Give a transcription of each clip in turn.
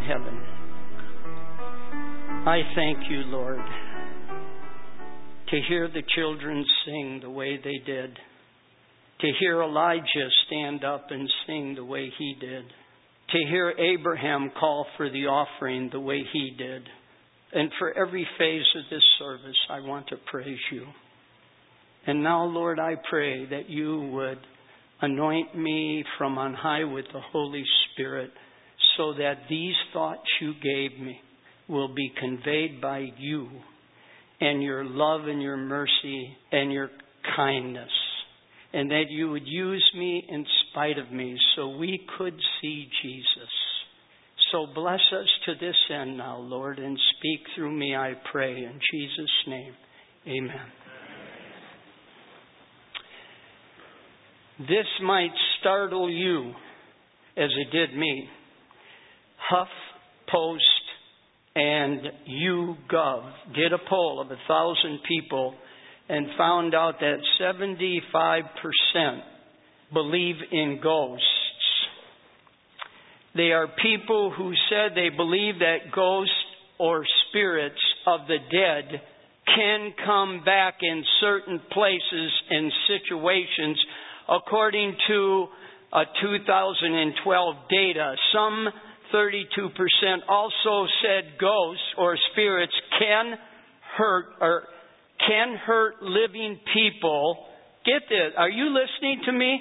heaven, I thank you, Lord, to hear the children sing the way they did, to hear Elijah stand up and sing the way he did, to hear Abraham call for the offering the way he did. And for every phase of this service, I want to praise you. And now, Lord, I pray that you would anoint me from on high with the Holy Spirit so that these thoughts you gave me will be conveyed by you and your love and your mercy and your kindness. And that you would use me in spite of me so we could see Jesus. So bless us to this end now, Lord, and speak through me, I pray. In Jesus' name, amen. This might startle you as it did me. HuffPost and YouGov did a poll of 1,000 people and found out that 75% believe in ghosts. They are people who said they believe that ghosts or spirits of the dead can come back in certain places and situations according to a 2012 data. Some 32% also said ghosts or spirits can hurt living people. Get this. Are you listening to me?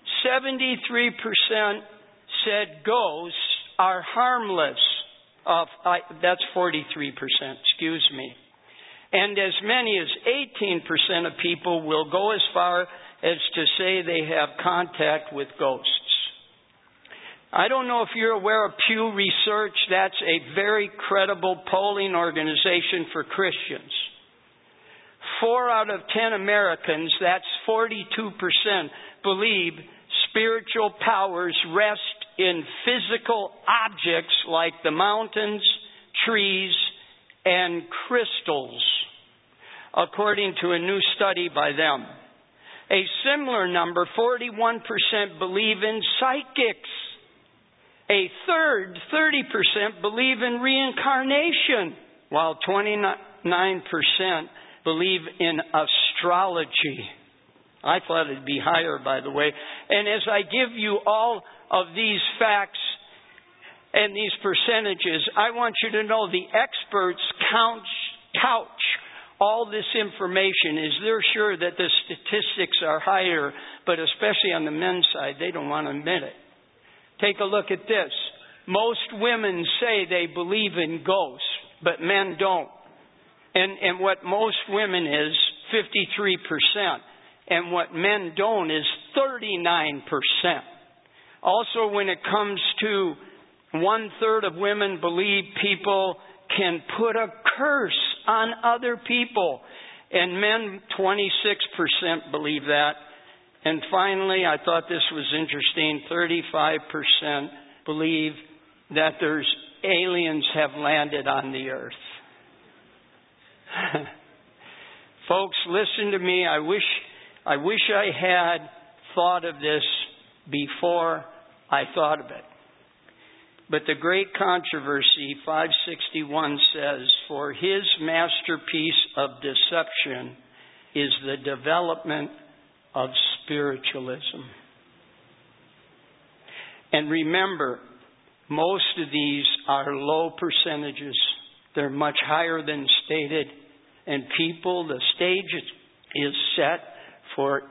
73% said ghosts are harmless. That's 43%, excuse me. And as many as 18% of people will go as far as to say they have contact with ghosts. I don't know if you're aware of Pew Research. That's a very credible polling organization for Christians. 4 out of 10 Americans, that's 42%, believe spiritual powers rest in physical objects like the mountains, trees, and crystals, according to a new study by them. A similar number, 41%, believe in psychics. A third, 30%, believe in reincarnation, while 29% believe in astrology. I thought it'd be higher, by the way. And as I give you all of these facts and these percentages, I want you to know the experts couch all this information as they're sure that the statistics are higher, but especially on the men's side, they don't want to admit it. Take a look at this. Most women say they believe in ghosts, but men don't. And what most women is 53%. And what men don't is 39%. Also, when it comes to 1/3 of women believe people can put a curse on other people. And men, 26% believe that. And finally, I thought this was interesting, 35% believe that there's aliens have landed on the earth. Folks, listen to me. I wish I had thought of this before I thought of it. But the great controversy, 561 says, for his masterpiece of deception is the development of spiritualism. And remember, most of these are low percentages. They're much higher than stated. And people, the stage is set for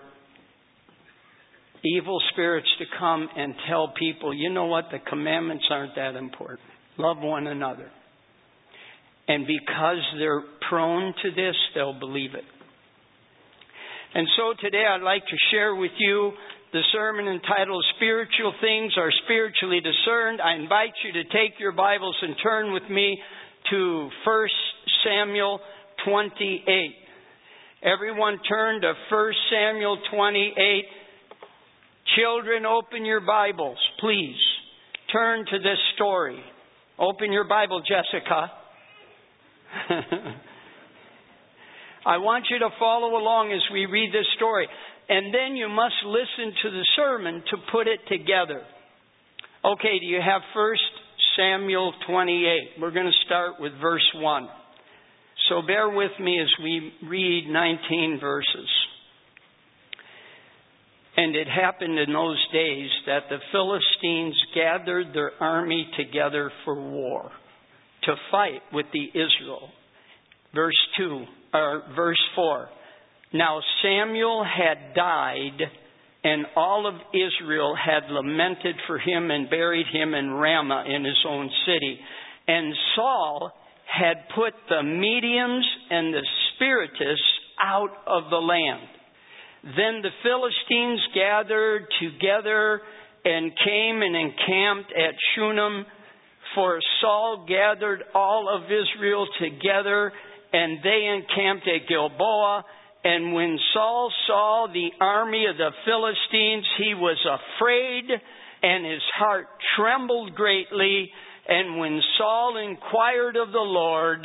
evil spirits to come and tell people, you know what, the commandments aren't that important. Love one another. And because they're prone to this, they'll believe it. And so today I'd like to share with you the sermon entitled Spiritual Things Are Spiritually Discerned. I invite you to take your Bibles and turn with me to 1 Samuel 28. Everyone turn to 1 Samuel 28. Children, open your Bibles, please. Turn to this story. Open your Bible, Jessica. I want you to follow along as we read this story. And then you must listen to the sermon to put it together. Okay, do you have 1 Samuel 28. We're going to start with verse 1. So bear with me as we read 19 verses. And it happened in those days that the Philistines gathered their army together for war, to fight with the Israel. Verse 4. Now Samuel had died, and all of Israel had lamented for him and buried him in Ramah in his own city. And Saul had put the mediums and the spiritists out of the land. Then the Philistines gathered together and came and encamped at Shunem, for Saul gathered all of Israel together, and they encamped at Gilboa. And when Saul saw the army of the Philistines, he was afraid, and his heart trembled greatly. And when Saul inquired of the Lord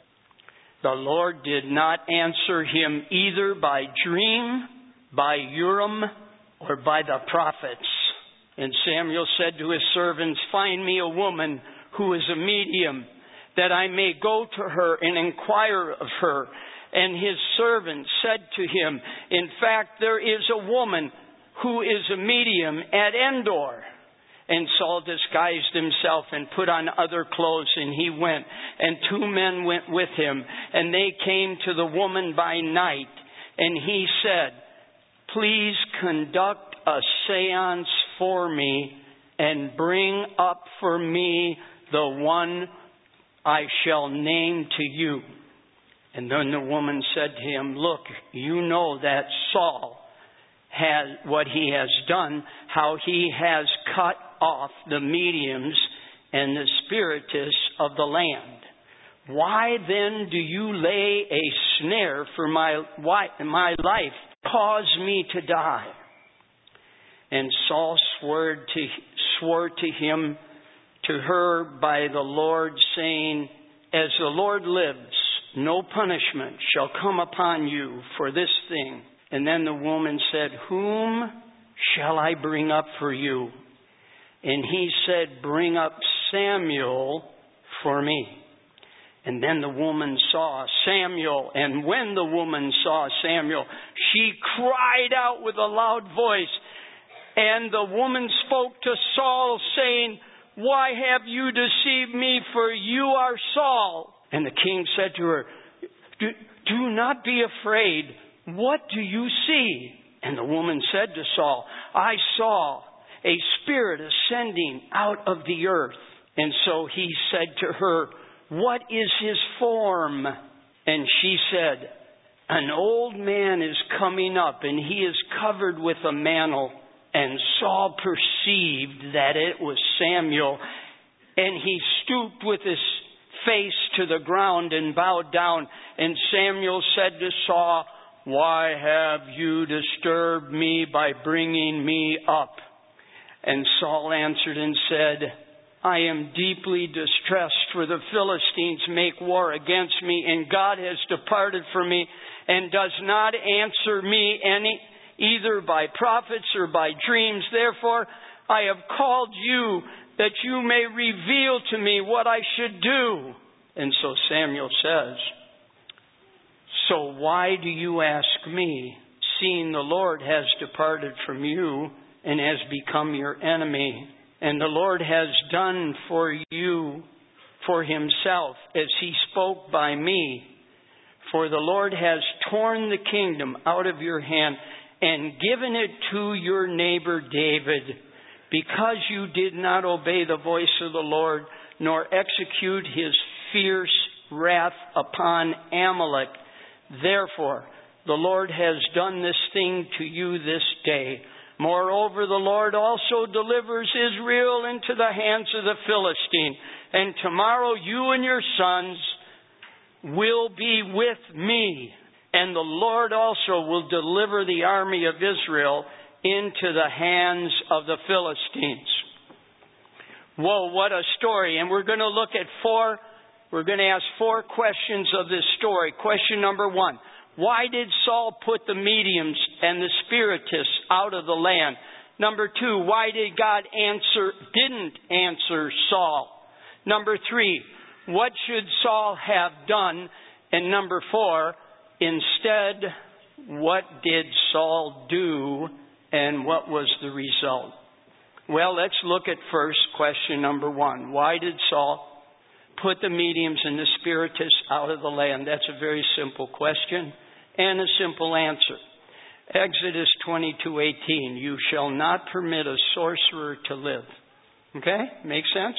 did not answer him either by dream, by Urim, or by the prophets. And Samuel said to his servants, find me a woman who is a medium, that I may go to her and inquire of her. And his servant said to him, in fact, there is a woman who is a medium at Endor. And Saul disguised himself and put on other clothes, and he went. And 2 men went with him, and they came to the woman by night. And he said, please conduct a seance for me, and bring up for me the one I shall name to you. And then the woman said to him, look, you know that Saul has what he has done, how he has cut off the mediums and the spiritists of the land. Why then do you lay a snare for my life, cause me to die? And Saul swore to her by the Lord, saying, as the Lord lives, no punishment shall come upon you for this thing. And then the woman said, whom shall I bring up for you? And he said, bring up Samuel for me. And then the woman saw Samuel. And when the woman saw Samuel, she cried out with a loud voice. And the woman spoke to Saul, saying, why have you deceived me? For you are Saul. And the king said to her, do not be afraid. What do you see? And the woman said to Saul, I saw a spirit ascending out of the earth. And so he said to her, what is his form? And she said, an old man is coming up, and he is covered with a mantle. And Saul perceived that it was Samuel, and he stooped with his face to the ground and bowed down. And Samuel said to Saul, why have you disturbed me by bringing me up? And Saul answered and said, I am deeply distressed, for the Philistines make war against me, and God has departed from me and does not answer me either by prophets or by dreams. Therefore, I have called you that you may reveal to me what I should do. And so Samuel says, so why do you ask me, seeing the Lord has departed from you and has become your enemy? And the Lord has done for you, for himself, as he spoke by me. For the Lord has torn the kingdom out of your hand and given it to your neighbor David, because you did not obey the voice of the Lord, nor execute his fierce wrath upon Amalek. Therefore, the Lord has done this thing to you this day. Moreover, the Lord also delivers Israel into the hands of the Philistine. And tomorrow you and your sons will be with me. And the Lord also will deliver the army of Israel into the hands of the Philistines. Whoa, what a story. And we're going to look at we're going to ask 4 questions of this story. Question number 1. Why did Saul put the mediums and the spiritists out of the land? Number 2, why did God didn't answer Saul? Number 3, what should Saul have done? And number 4, instead, what did Saul do and what was the result? Well, let's look at first question number 1. Why did Saul put the mediums and the spiritists out of the land? That's a very simple question and a simple answer. Exodus 22:18, you shall not permit a sorcerer to live. Okay? Make sense?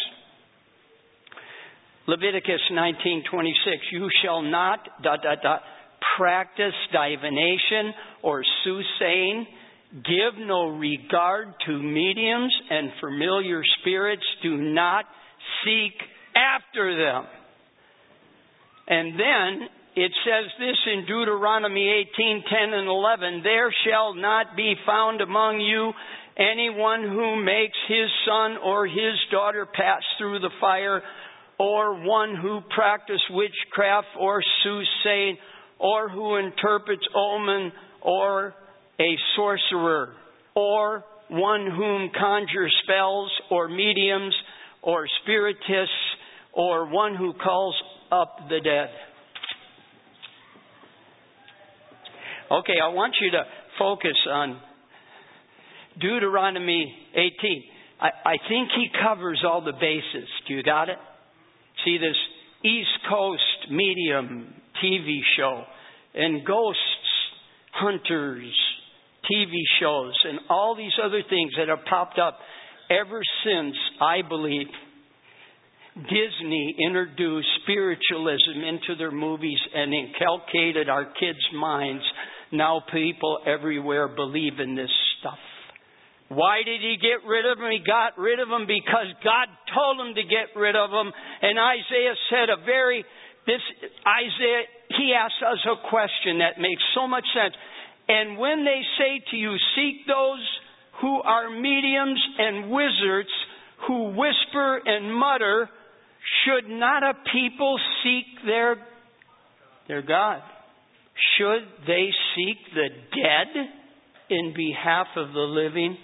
Leviticus 19:26, you shall not practice divination or soothsaying. Give no regard to mediums and familiar spirits. Do not seek after them. And then it says this in Deuteronomy 18:10 and 11, there shall not be found among you anyone who makes his son or his daughter pass through the fire, or one who practices witchcraft or soothsaying, or who interprets omen, or a sorcerer, or one whom conjures spells, or mediums, or spiritists, or one who calls up the dead. Okay, I want you to focus on Deuteronomy 18. I think he covers all the bases. Do you got it? See, this East Coast medium TV show and ghosts, hunters, TV shows, and all these other things that have popped up ever since, I believe, Disney introduced spiritualism into their movies and inculcated our kids' minds. Now people everywhere believe in this stuff. Why did he get rid of them? He got rid of them because God told him to get rid of them. And Isaiah said he asked us a question that makes so much sense. And when they say to you, seek those who are mediums and wizards who whisper and mutter, should not a people seek their God? Should they seek the dead in behalf of the living?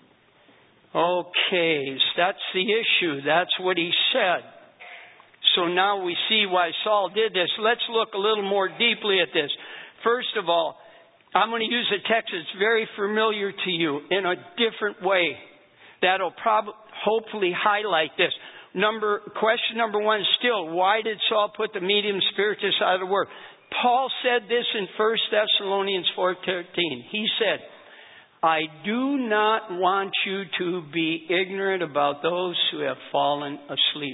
Okay, that's the issue. That's what he said. So now we see why Saul did this. Let's look a little more deeply at this. First of all, I'm going to use a text that's very familiar to you in a different way. That'll hopefully highlight this. Question number 1 still, why did Saul put the medium spiritists out of the work? Paul said this in 1 Thessalonians 4:13. He said, I do not want you to be ignorant about those who have fallen asleep.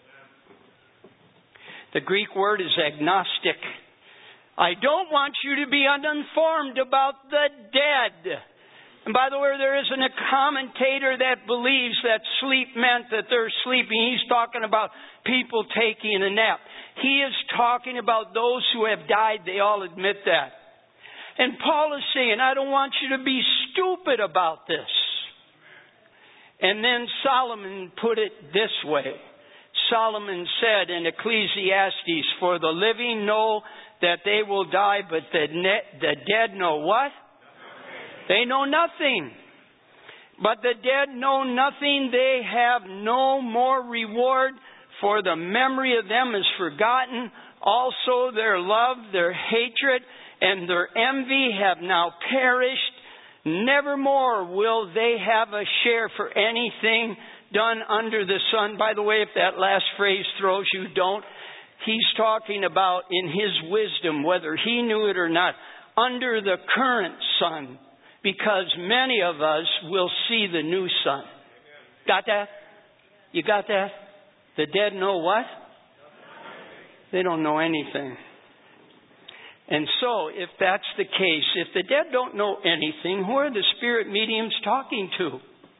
The Greek word is agnostic. I don't want you to be uninformed about the dead. And by the way, there isn't a commentator that believes that sleep meant that they're sleeping. He's talking about people taking a nap. He is talking about those who have died. They all admit that. And Paul is saying, I don't want you to be stupid about this. And then Solomon put it this way. Solomon said in Ecclesiastes, for the living know that they will die, but the dead know what? They know nothing. But the dead know nothing. They have no more reward, for the memory of them is forgotten. Also their love, their hatred, and their envy have now perished. Nevermore will they have a share for anything done under the sun. By the way, if that last phrase throws you, don't. He's talking about in his wisdom, whether he knew it or not, under the current sun. Because many of us will see the new sun. Got that? You got that? The dead know what? They don't know anything. And so, if that's the case, if the dead don't know anything, who are the spirit mediums talking to?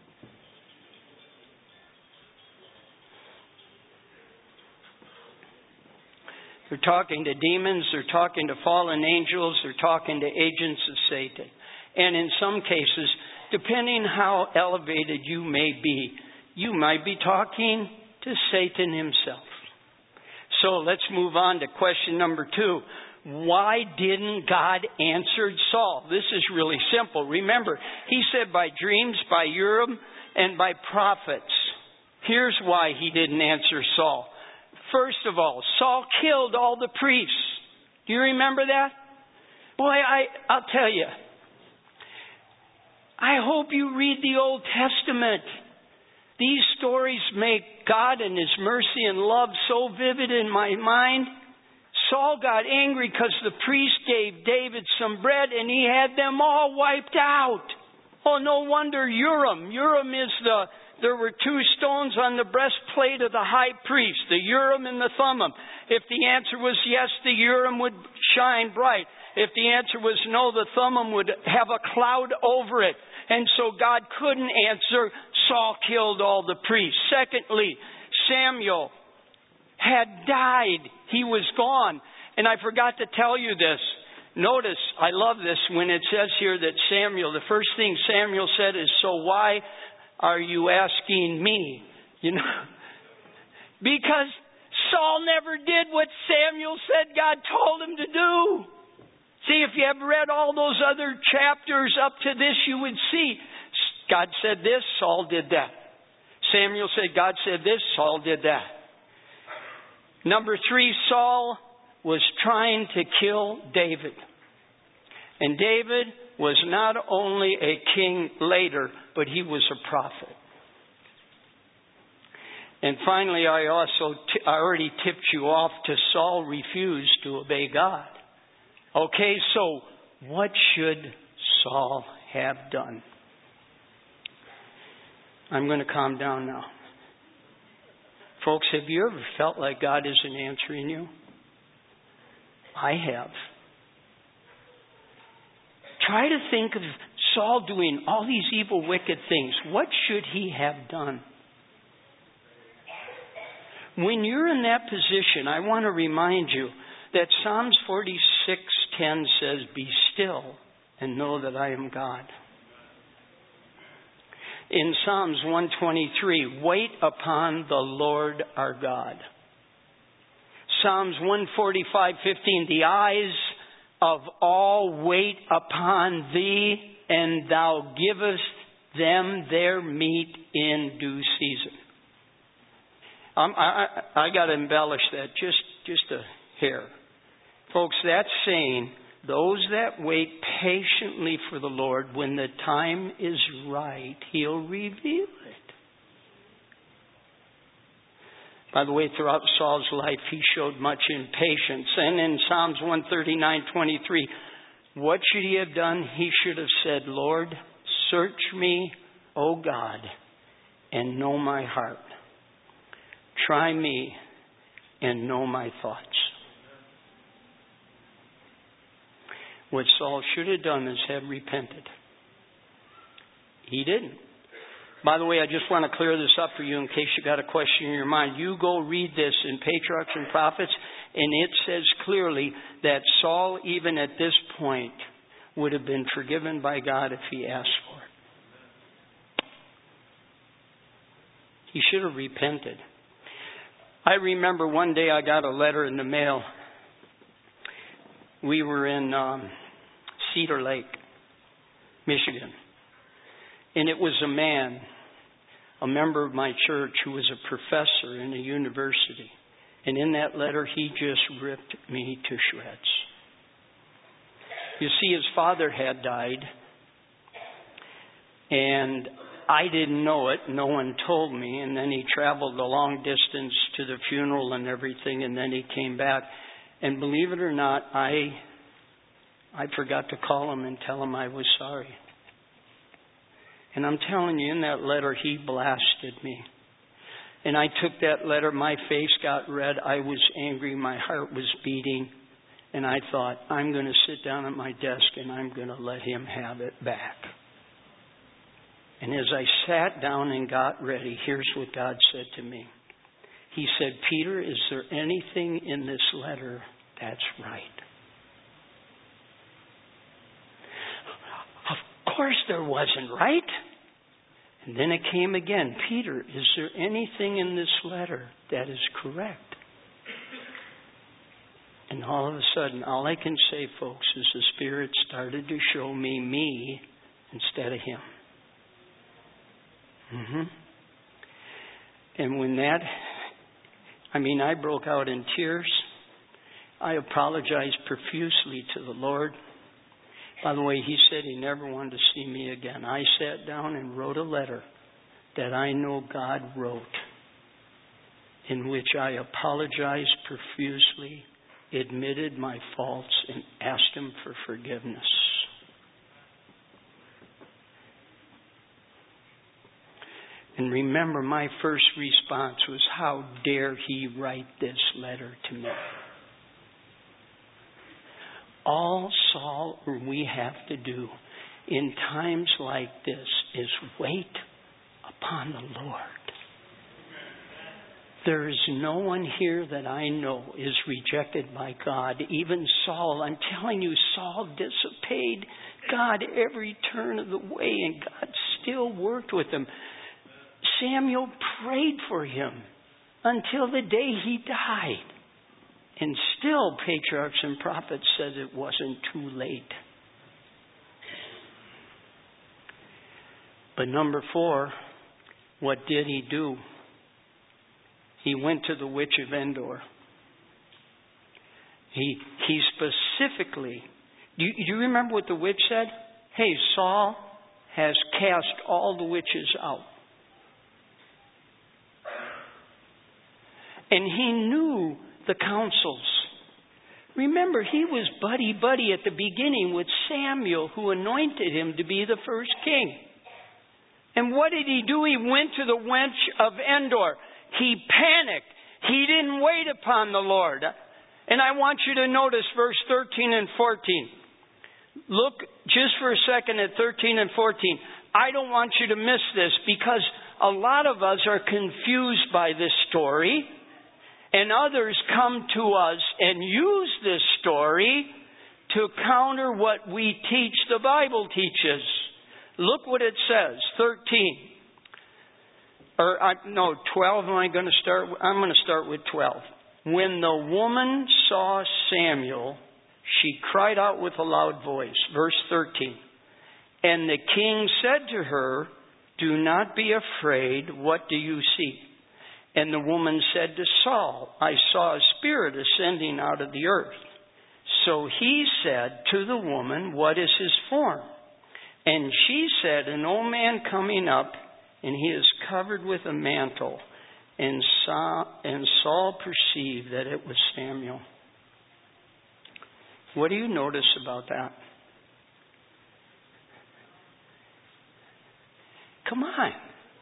They're talking to demons, they're talking to fallen angels, they're talking to agents of Satan. And in some cases, depending how elevated you may be, you might be talking to Satan himself. So let's move on to question number 2. Why didn't God answer Saul? This is really simple. Remember, he said by dreams, by Urim, and by prophets. Here's why he didn't answer Saul. First of all, Saul killed all the priests. Do you remember that? Boy, I'll tell you. I hope you read the Old Testament. These stories make God and His mercy and love so vivid in my mind. Saul got angry because the priest gave David some bread and he had them all wiped out. Oh, no wonder Urim. Urim is there were two stones on the breastplate of the high priest, the Urim and the Thummim. If the answer was yes, the Urim would shine bright. If the answer was no, the Thummim would have a cloud over it. And so God couldn't answer. Saul killed all the priests. Secondly, Samuel had died. He was gone. And I forgot to tell you this. Notice, I love this when it says here that Samuel, the first thing Samuel said is, so why are you asking me? You know, because Saul never did what Samuel said God told him to do. See, if you have read all those other chapters up to this, you would see God said this, Saul did that. Samuel said God said this, Saul did that. Number 3, Saul was trying to kill David. And David was not only a king later, but he was a prophet. And finally, I already tipped you off to Saul refused to obey God. Okay, so what should Saul have done? I'm going to calm down now. Folks, have you ever felt like God isn't answering you? I have. Try to think of Saul doing all these evil, wicked things. What should he have done? When you're in that position, I want to remind you that Psalms 46:10 says, be still and know that I am God. In Psalms 123, wait upon the Lord our God. Psalms 145:15, the eyes of all wait upon thee, and thou givest them their meat in due season. I got to embellish that just a hair. Folks, that's saying those that wait patiently for the Lord, when the time is right, He'll reveal it. By the way, throughout Saul's life, he showed much impatience. And in Psalms 139:23, what should he have done? He should have said, Lord, search me, O God, and know my heart. Try me and know my thoughts. What Saul should have done is have repented. He didn't. By the way, I just want to clear this up for you in case you got a question in your mind. You go read this in Patriarchs and Prophets, and it says clearly that Saul, even at this point, would have been forgiven by God if he asked for it. He should have repented. I remember one day I got a letter in the mail. We were in Cedar Lake, Michigan. And it was a man, a member of my church, who was a professor in a university. And in that letter, he just ripped me to shreds. You see, his father had died. And I didn't know it. No one told me. And then he traveled a long distance to the funeral and everything. And then he came back. And believe it or not, I forgot to call him and tell him I was sorry. And I'm telling you, in that letter, he blasted me. And I took that letter, my face got red, I was angry, my heart was beating. And I thought, I'm going to sit down at my desk and I'm going to let him have it back. And as I sat down and got ready, here's what God said to me. He said, Peter, is there anything in this letter that's right? Of course there wasn't, right? And then it came again. Peter, is there anything in this letter that is correct? And all of a sudden, all I can say, folks, is the Spirit started to show me instead of him. And when I broke out in tears. I apologized profusely to the Lord. By the way, he said he never wanted to see me again. I sat down and wrote a letter that I know God wrote, in which I apologized profusely, admitted my faults, and asked him for forgiveness. And remember, my first response was, how dare he write this letter to me? All Saul or we have to do in times like this is wait upon the Lord. There is no one here that I know is rejected by God. Even Saul, I'm telling you, Saul disobeyed God every turn of the way, and God still worked with him. Samuel prayed for him until the day he died. And still, patriarchs and prophets said it wasn't too late. But number 4, what did he do? He went to the witch of Endor. He specifically, do you remember what the witch said? Hey, Saul has cast all the witches out. And he knew the councils. Remember, he was buddy at the beginning with Samuel, who anointed him to be the first king. And what did he do? He went to the witch of Endor. He panicked. He didn't wait upon the Lord. And I want you to notice verse 13 and 14. Look just for a second at 13 and 14. I don't want you to miss this, because a lot of us are confused by this story. And others come to us and use this story to counter what we teach the Bible teaches. Look what it says, 12 am I going to start? I'm going to start with 12. When the woman saw Samuel, she cried out with a loud voice. Verse 13. And the king said to her, do not be afraid. What do you see? And the woman said to Saul, I saw a spirit ascending out of the earth. So he said to the woman, what is his form? And she said, an old man coming up, and he is covered with a mantle. And Saul perceived that it was Samuel. What do you notice about that? Come on.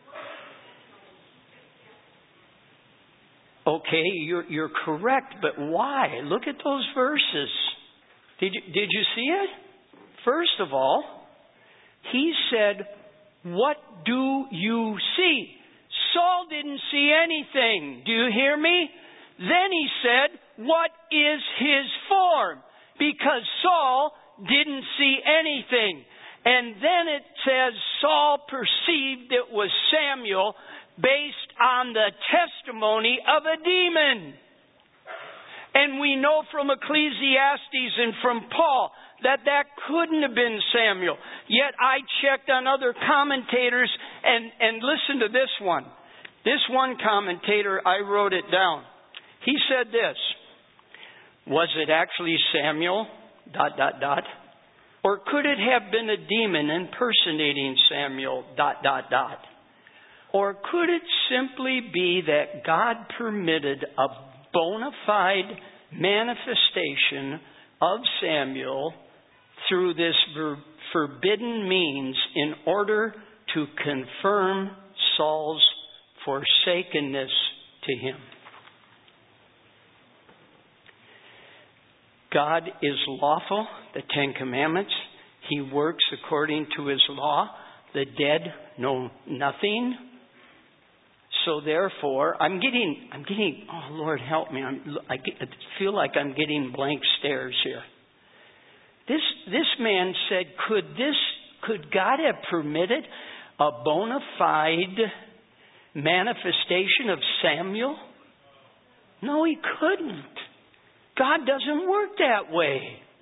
Okay, you're correct, but why? Look at those verses. Did you see it? First of all, he said, what do you see? Saul didn't see anything. Do you hear me? Then he said, what is his form? Because Saul didn't see anything. And then it says Saul perceived it was Samuel based on the testimony of a demon. And we know from Ecclesiastes and from Paul that couldn't have been Samuel. Yet I checked on other commentators and listen to this one. This one commentator, I wrote it down. He said this, was it actually Samuel? ... Or could it have been a demon impersonating Samuel ... Or could it simply be that God permitted a bona fide manifestation of Samuel through this forbidden means in order to confirm Saul's forsakenness to him? God is lawful, the Ten Commandments. He works according to His law. The dead know nothing. So therefore, I'm getting. Oh Lord, help me! I feel like I'm getting blank stares here. This man said, could God have permitted a bona fide manifestation of Samuel? No, He couldn't. God doesn't work that way.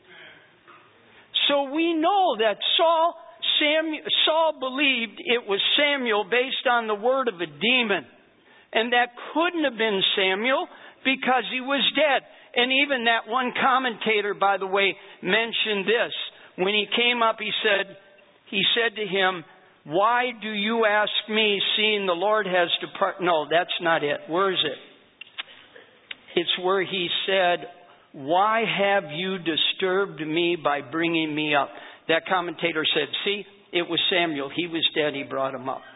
So we know that Saul believed it was Samuel based on the word of a demon. And that couldn't have been Samuel because he was dead. And even that one commentator, by the way, mentioned this. When he came up, he said to him, "Why do you ask me, seeing the Lord has departed?" No, that's not it. Where is it? It's where he said, "Why have you disturbed me by bringing me up?" That commentator said, "See, it was Samuel. He was dead. He brought him up."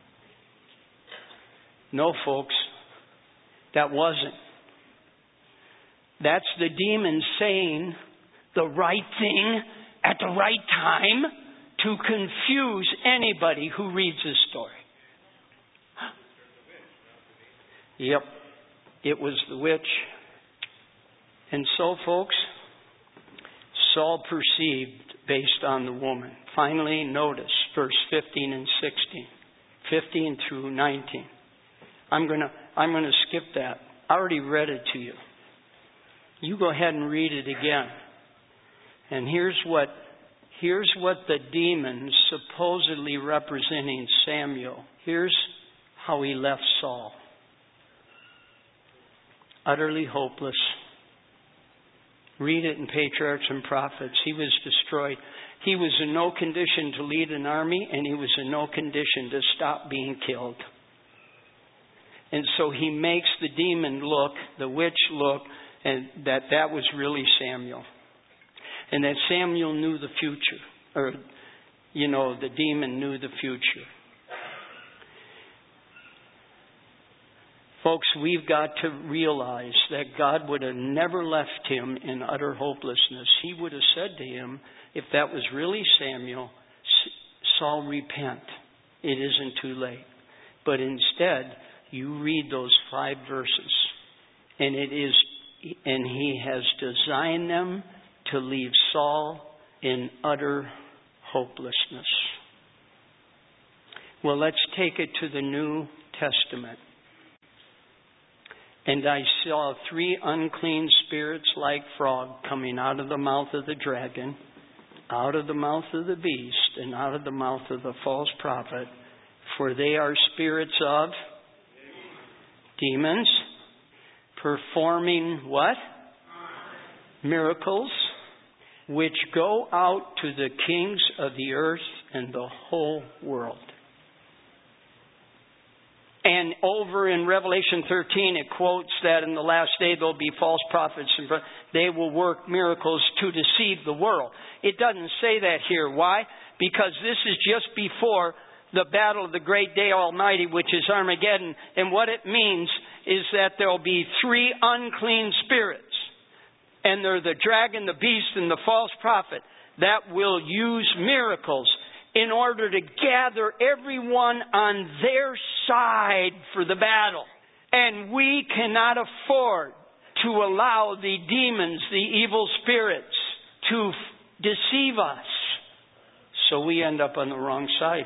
No, folks, that wasn't. That's the demon saying the right thing at the right time to confuse anybody who reads this story. Yep, it was the witch. And so, folks, Saul perceived based on the woman. Finally, notice verse 15 and 16. 15 through 19. I'm going to skip that. I already read it to you. You go ahead and read it again. And here's what the demons supposedly representing Samuel. Here's how he left Saul. Utterly hopeless. Read it in Patriarchs and Prophets. He was destroyed. He was in no condition to lead an army, and he was in no condition to stop being killed. And so he makes the demon look, the witch look, and that was really Samuel. And that Samuel knew the future. Or, the demon knew the future. Folks, we've got to realize that God would have never left him in utter hopelessness. He would have said to him, if that was really Samuel, Saul, repent. It isn't too late. But instead, you read those 5 verses, and he has designed them to leave Saul in utter hopelessness. Well, let's take it to the New Testament. And I saw 3 unclean spirits like frog coming out of the mouth of the dragon, out of the mouth of the beast, and out of the mouth of the false prophet. For they are spirits of demons, performing what? Miracles, which go out to the kings of the earth and the whole world. And over in Revelation 13, it quotes that in the last day there'll be false prophets and they will work miracles to deceive the world. It doesn't say that here. Why? Because this is just before the battle of the great day Almighty, which is Armageddon. And what it means is that there'll be 3 unclean spirits. And they're the dragon, the beast, and the false prophet that will use miracles in order to gather everyone on their side for the battle. And we cannot afford to allow the demons, the evil spirits, to deceive us. So we end up on the wrong side.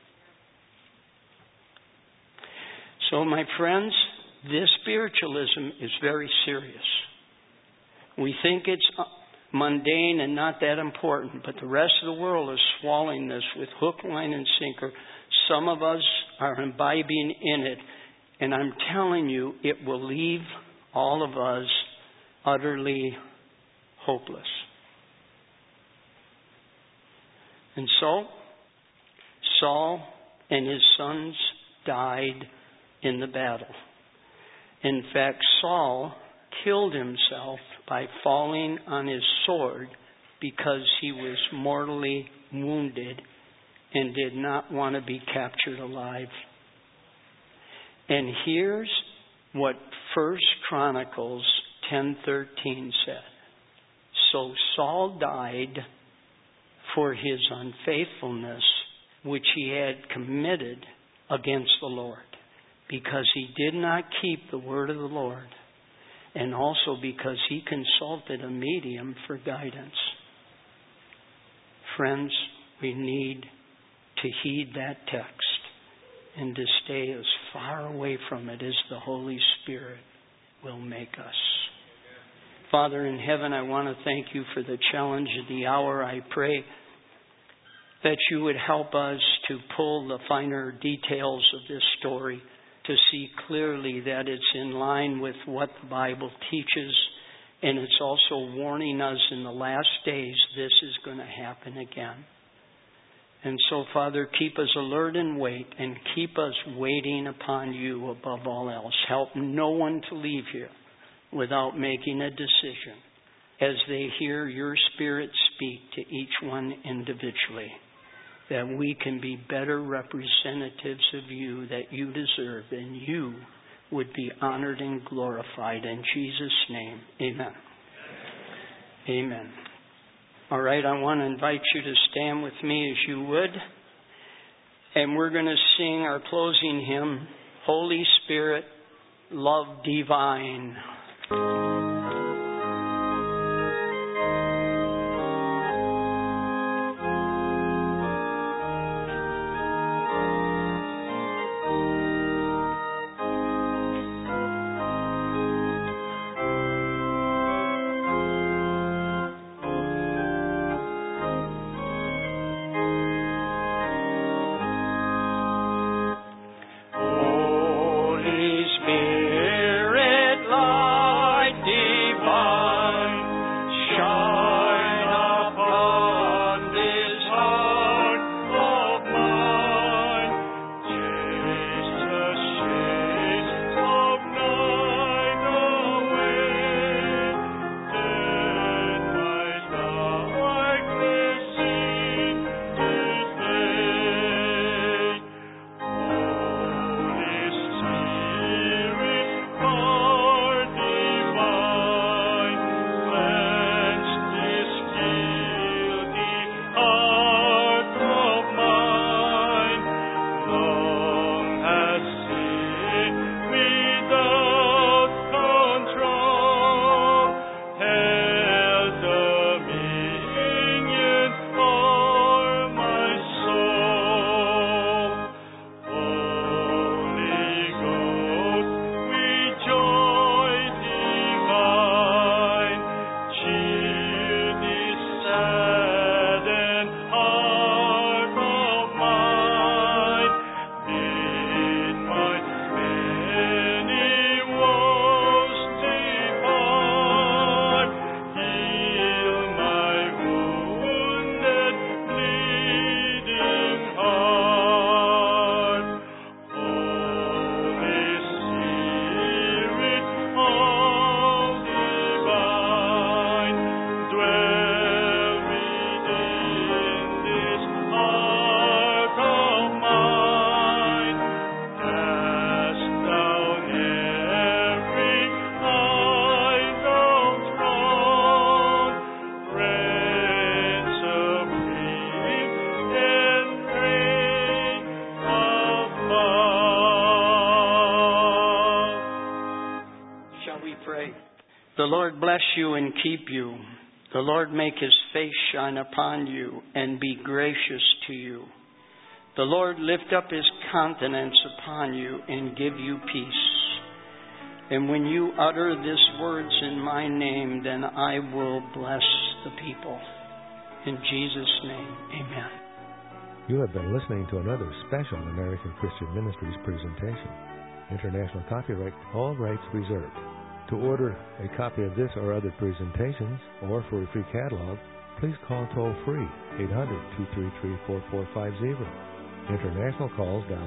So, my friends, this spiritualism is very serious. We think it's mundane and not that important, but the rest of the world is swallowing this with hook, line, and sinker. Some of us are imbibing in it, and I'm telling you, it will leave all of us utterly hopeless. And so, Saul and his sons died in the battle. In fact, Saul killed himself by falling on his sword because he was mortally wounded and did not want to be captured alive. And here's what 1 Chronicles 10:13 said. So Saul died for his unfaithfulness which he had committed against the Lord, because he did not keep the word of the Lord, and also because he consulted a medium for guidance. Friends, we need to heed that text and to stay as far away from it as the Holy Spirit will make us. Father in heaven, I want to thank you for the challenge of the hour. I pray that you would help us to pull the finer details of this story to see clearly that it's in line with what the Bible teaches, and it's also warning us in the last days this is going to happen again. And so, Father, keep us alert and wait, and keep us waiting upon you above all else. Help no one to leave here without making a decision as they hear your Spirit speak to each one individually, that we can be better representatives of you that you deserve, and you would be honored and glorified. In Jesus' name, amen. Amen. All right, I want to invite you to stand with me as you would. And we're going to sing our closing hymn, Holy Spirit, Love Divine. The Lord bless you and keep you. The Lord make his face shine upon you and be gracious to you. The Lord lift up his countenance upon you and give you peace. And when you utter these words in my name, then I will bless the people. In Jesus' name, amen. You have been listening to another special American Christian Ministries presentation. International copyright, all rights reserved. To order a copy of this or other presentations, or for a free catalog, please call toll-free 800-233-4450. International calls dial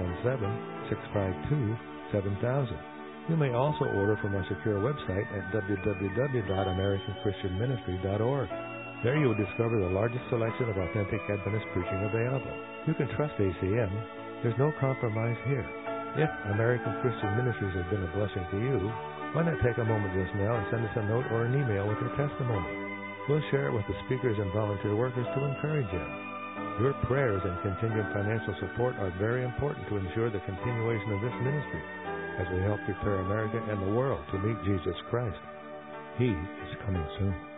717-652-7000. You may also order from our secure website at www.americanchristianministry.org. There you will discover the largest selection of authentic Adventist preaching available. You can trust ACM. There's no compromise here. If American Christian Ministries has been a blessing to you, why not take a moment just now and send us a note or an email with your testimony? We'll share it with the speakers and volunteer workers to encourage you. Your prayers and continued financial support are very important to ensure the continuation of this ministry as we help prepare America and the world to meet Jesus Christ. He is coming soon.